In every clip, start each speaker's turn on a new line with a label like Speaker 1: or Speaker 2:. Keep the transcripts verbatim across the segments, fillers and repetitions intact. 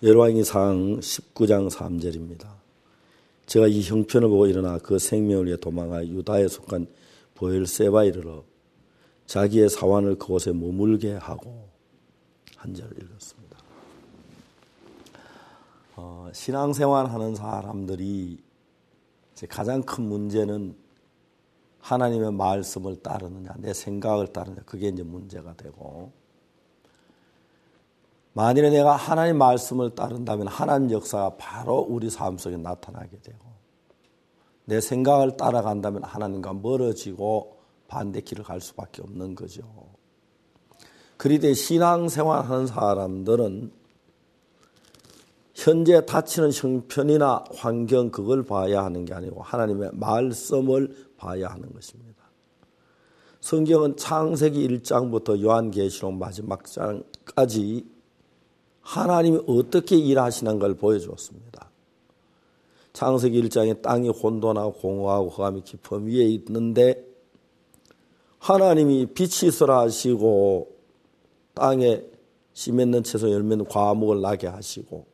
Speaker 1: 열왕기상 십구 장 삼 절입니다. 제가 이 형편을 보고 일어나 그 생명을 위해 도망하여 유다에 속한 보엘세바에 이르러 자기의 사환을 그곳에 머물게 하고 한 절 읽었습니다. 어, 신앙생활하는 사람들이 이제 가장 큰 문제는 하나님의 말씀을 따르느냐, 내 생각을 따르느냐, 그게 이제 문제가 되고, 만일에 내가 하나님 말씀을 따른다면 하나님 역사가 바로 우리 삶 속에 나타나게 되고, 내 생각을 따라간다면 하나님과 멀어지고 반대 길을 갈 수밖에 없는 거죠. 그런데 신앙생활하는 사람들은 현재 닥치는 형편이나 환경, 그걸 봐야 하는 게 아니고 하나님의 말씀을 봐야 하는 것입니다. 성경은 창세기 일 장부터 요한계시록 마지막 장까지 하나님이 어떻게 일하시는 걸 보여주었습니다. 창세기 일 장에 땅이 혼돈하고 공허하고 흑암이 깊음 위에 있는데 하나님이 빛이 있으라 하시고 땅에 씨 맺는 채소 열 맺는 과목을 나게 하시고,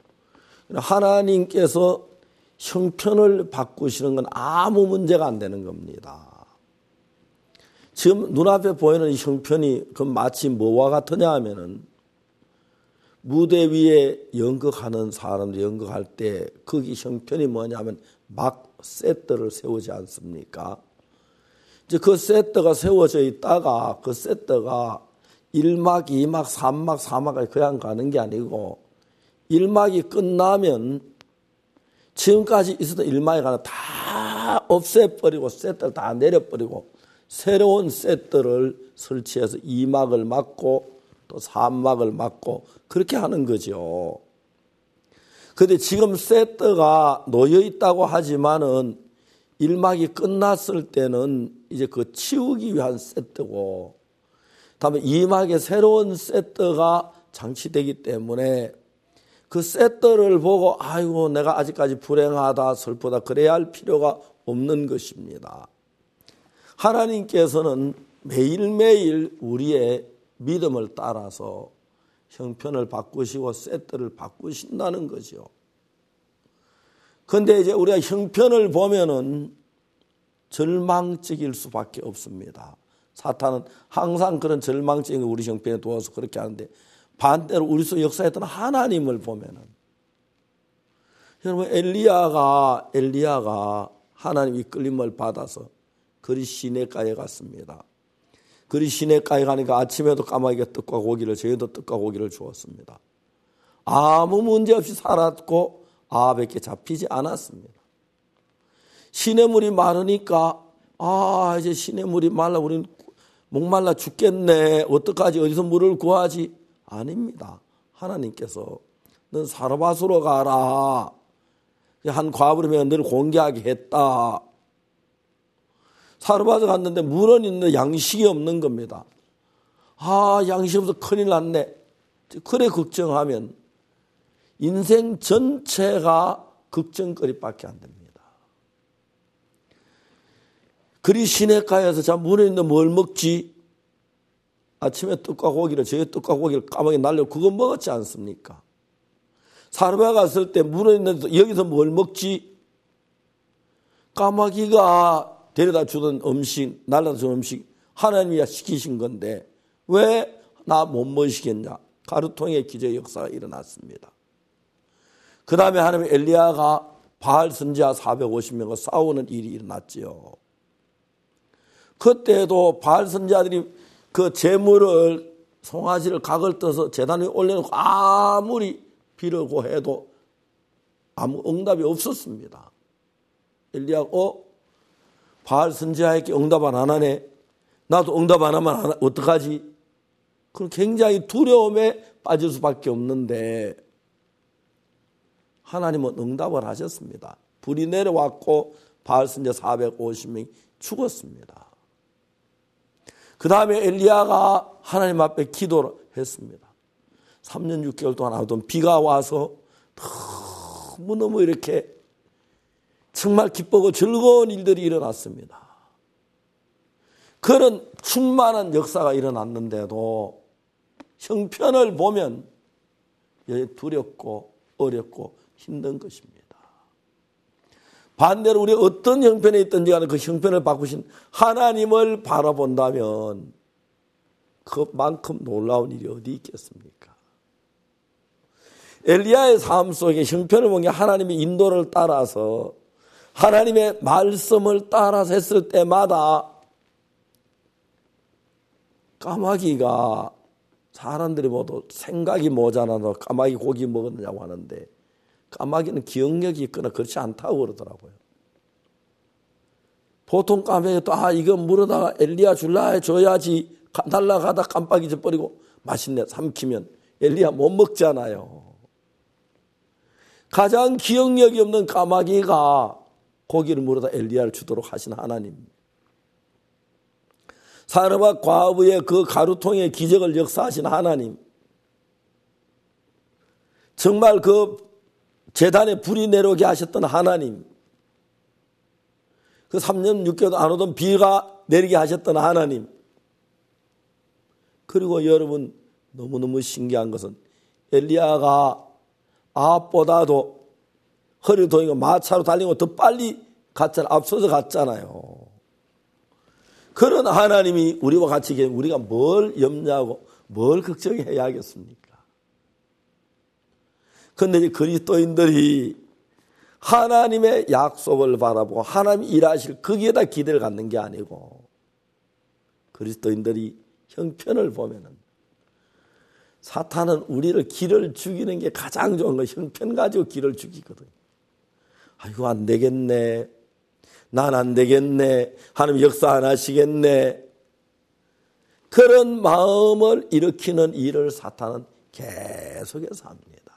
Speaker 1: 하나님께서 형편을 바꾸시는 건 아무 문제가 안 되는 겁니다. 지금 눈앞에 보이는 이 형편이 그 마치 뭐와 같으냐 하면은 무대 위에 연극하는 사람들 연극할 때 거기 형편이 뭐냐면 막 세트를 세우지 않습니까? 이제 그 세트가 세워져 있다가 그 세트가 일 막, 이 막, 삼 막, 사 막까지 그냥 가는 게 아니고 일 막이 끝나면 지금까지 있었던 일 막이 가는 다 없애버리고 세트를 다 내려버리고 새로운 세트를 설치해서 이 막을 막고 또 삼 막을 막고 그렇게 하는 거죠. 그런데 지금 세트가 놓여 있다고 하지만은 일 막이 끝났을 때는 이제 그 치우기 위한 세트고, 다음에 이 막에 새로운 세트가 장치되기 때문에 그 세트를 보고 아이고 내가 아직까지 불행하다 슬프다 그래야 할 필요가 없는 것입니다. 하나님께서는 매일매일 우리의 믿음을 따라서 형편을 바꾸시고 세트를 바꾸신다는 거죠. 그런데 이제 우리가 형편을 보면은 절망적일 수밖에 없습니다. 사탄은 항상 그런 절망적인 우리 형편에 도와서 그렇게 하는데, 반대로 우리 속 역사했던 하나님을 보면은, 여러분 엘리야가 엘리야가 하나님 이끌림을 받아서 그리 시내가에 갔습니다. 그리 시내가에 가니까 아침에도 까마귀가 떡과 고기를, 저희도 떡과 고기를 주었습니다. 아무 문제 없이 살았고 아합에게 잡히지 않았습니다. 시냇물이 마르니까 아 이제 시냇물이 말라 우린 목말라 죽겠네, 어떡하지, 어디서 물을 구하지? 아닙니다. 하나님께서 넌 사르밧으로 가라, 한 과부리면 너를 공개하게 했다. 사르밧에 갔는데 물은 있는데 양식이 없는 겁니다. 아 양식이 없어서 큰일 났네. 그래 걱정하면 인생 전체가 걱정거리밖에 안 됩니다. 그리 시내가에서 자 물에 있는데 뭘 먹지? 아침에 떡과 고기를, 저희 떡과 고기를 까마귀 날려 그거 먹었지 않습니까? 사르밧 갔을 때 물에 있는데 여기서 뭘 먹지? 까마귀가 데려다 주던 음식, 날라다 주는 음식 하나님이 시키신 건데 왜 나 못 먹이시겠냐? 가루통의 기적의 역사가 일어났습니다. 그 다음에 하나님 엘리야가 바알 선지자 사백오십 명과 싸우는 일이 일어났지요. 그때도 바알 선지자들이 그 제물을, 송아지를 각을 떠서 제단 위에 올려놓고 아무리 비르고 해도 아무 응답이 없었습니다. 엘리야가 어? 바알 선지자에게 응답 안 하네. 나도 응답 안 하면 안, 어떡하지? 그럼 굉장히 두려움에 빠질 수밖에 없는데 하나님은 응답을 하셨습니다. 불이 내려왔고 바알 선지자 사백오십 명이 죽었습니다. 그 다음에 엘리야가 하나님 앞에 기도를 했습니다. 삼 년 육 개월 동안 하던 비가 와서 너무너무 이렇게 정말 기쁘고 즐거운 일들이 일어났습니다. 그런 충만한 역사가 일어났는데도 형편을 보면 두렵고 어렵고 힘든 것입니다. 반대로 우리 어떤 형편에 있든지 간에 그 형편을 바꾸신 하나님을 바라본다면 그만큼 놀라운 일이 어디 있겠습니까? 엘리야의 삶 속에 형편을 본 게 하나님의 인도를 따라서 하나님의 말씀을 따라서 했을 때마다 까마귀가 사람들이 모두 생각이 모자라서 까마귀 고기 먹었느냐고 하는데 까마귀는 기억력이 있거나 그렇지 않다고 그러더라고요. 보통 까마귀도 아 이거 물어다가 엘리야 줄라 줘야지 날라가다 깜빡 잊어버리고 맛있네 삼키면 엘리야 못 먹잖아요. 가장 기억력이 없는 까마귀가 고기를 물어다 엘리야를 주도록 하신 하나님. 사르밧 과부의 그 가루통의 기적을 역사하신 하나님. 정말 그 제단에 불이 내려오게 하셨던 하나님. 그 삼 년 육 개월도 안 오던 비가 내리게 하셨던 하나님. 그리고 여러분 너무너무 신기한 것은 엘리야가 아합보다도 허리를 동이고 마차로 달리고 더 빨리 갔잖아요. 앞서서 갔잖아요. 그런 하나님이 우리와 같이 계시면 우리가 뭘 염려하고 뭘 걱정해야 하겠습니까? 그런데 이제 그리스도인들이 하나님의 약속을 바라보고 하나님이 일하실 거기에다 기대를 갖는 게 아니고 그리스도인들이 형편을 보면은 사탄은 우리를 길을 죽이는 게 가장 좋은 거 형편 가지고 길을 죽이거든요. 아이고 안 되겠네. 난 안 되겠네. 하나님 역사 안 하시겠네. 그런 마음을 일으키는 일을 사탄은 계속해서 합니다.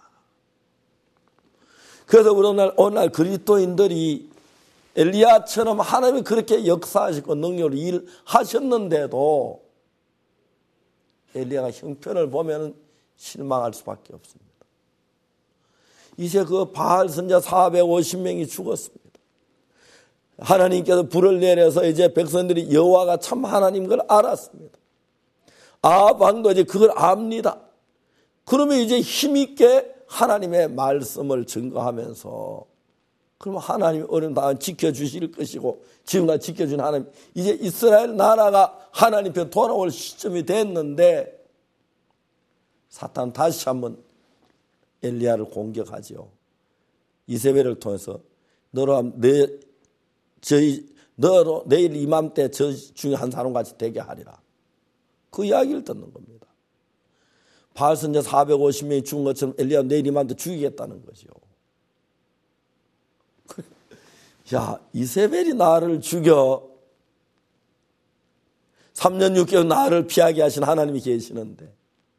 Speaker 1: 그래서 오늘, 오늘 그리스도인들이 엘리야처럼 하나님이 그렇게 역사하시고 능력으로 일하셨는데도 엘리야가 형편을 보면 실망할 수밖에 없습니다. 이제 그 바알 선자 사백오십 명이 죽었습니다. 하나님께서 불을 내려서 이제 백성들이 여호와가 참 하나님인 걸 알았습니다. 아합 왕도 이제 그걸 압니다. 그러면 이제 힘있게 하나님의 말씀을 증거하면서 그러면 하나님이 어려움 다 지켜주실 것이고 지금까지 지켜준 하나님 이제 이스라엘 나라가 하나님 편 돌아올 시점이 됐는데 사탄 다시 한번 엘리야를 공격하지요. 이세벨을 통해서 너로 내 저희 너로 내일 이맘때 저 중에 한 사람같이 되게 하리라. 그 이야기를 듣는 겁니다. 바알 선자 사백오십 명이 죽은 것처럼 엘리야 내일 이맘때 죽이겠다는 거죠. 야, 이세벨이 나를 죽여 삼 년 육 개월 나를 피하게 하신 하나님이 계시는데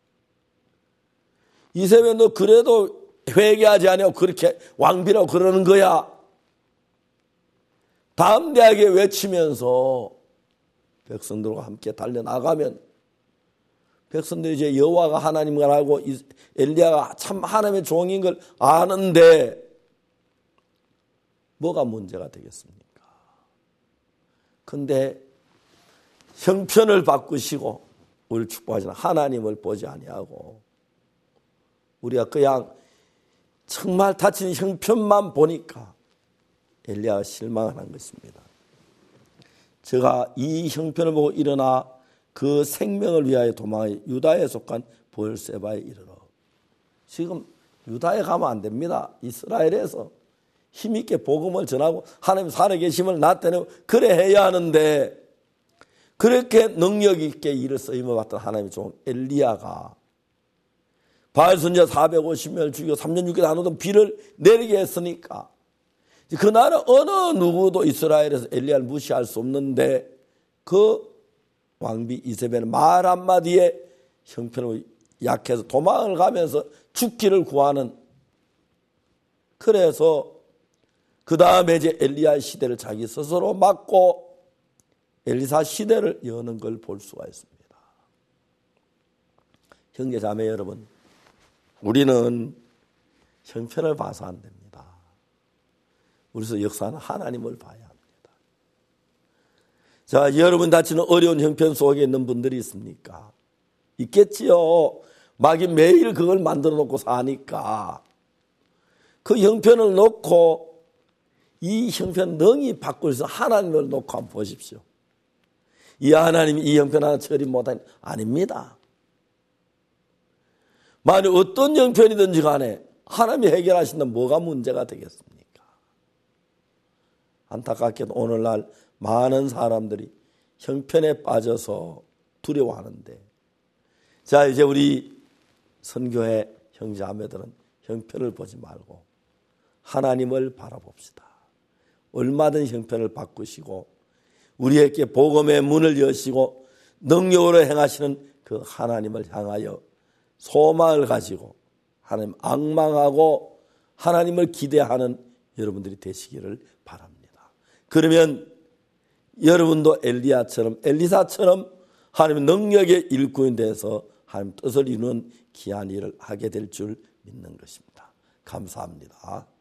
Speaker 1: 이세벨 너 그래도 회개하지 않냐고 그렇게 왕비라고 그러는 거야. 담대하게 외치면서 백성들과 함께 달려나가면 백성들이 이제 여호와가 하나님을 알고 엘리야가 참 하나님의 종인 걸 아는데 뭐가 문제가 되겠습니까? 그런데 형편을 바꾸시고 우리를 축복하시는 하나님을 보지 아니하고 우리가 그냥 정말 다친 형편만 보니까 엘리야가 실망을 한 것입니다. 제가 이 형편을 보고 일어나 그 생명을 위하여 도망하여 유다에 속한 보엘세바에 이르러. 지금 유다에 가면 안 됩니다. 이스라엘에서 힘있게 복음을 전하고 하나님 살아계심을 나타내고 그래 해야 하는데 그렇게 능력 있게 일을 쓰임을 받던 하나님의 종 엘리야가 바알 선지자 사백오십 명을 죽이고 삼 년 육 개월 안 오던 비를 내리게 했으니까 그날은 어느 누구도 이스라엘에서 엘리야를 무시할 수 없는데 그 왕비 이세벨은 말 한마디에 형편을 약해서 도망을 가면서 죽기를 구하는 그래서 그 다음에 이제 엘리야 시대를 자기 스스로 막고 엘리사 시대를 여는 걸 볼 수가 있습니다. 형제 자매 여러분, 우리는 형편을 봐서 안 됩니다. 우리서 역사는 하나님을 봐야 합니다. 자, 여러분 다치는 어려운 형편 속에 있는 분들이 있습니까? 있겠지요. 마귀 매일 그걸 만들어 놓고 사니까 그 형편을 놓고 이 형편 능히 바꿀 수 있는 하나님을 놓고 한번 보십시오. 이 하나님이 이 형편 하나 처리 못하니 아닙니다. 만약 어떤 형편이든지 간에 하나님이 해결하신다면 뭐가 문제가 되겠습니까? 안타깝게도 오늘날 많은 사람들이 형편에 빠져서 두려워하는데, 자 이제 우리 선교회 형제자매들은 형편을 보지 말고 하나님을 바라봅시다. 얼마든 형편을 바꾸시고 우리에게 복음의 문을 여시고 능력으로 행하시는 그 하나님을 향하여 소망을 가지고 하나님 앙망하고 하나님을 기대하는 여러분들이 되시기를 바랍니다. 그러면 여러분도 엘리야처럼 엘리사처럼 하나님의 능력의 일꾼이 돼서 하나님 뜻을 이루는 귀한 일을 하게 될 줄 믿는 것입니다. 감사합니다.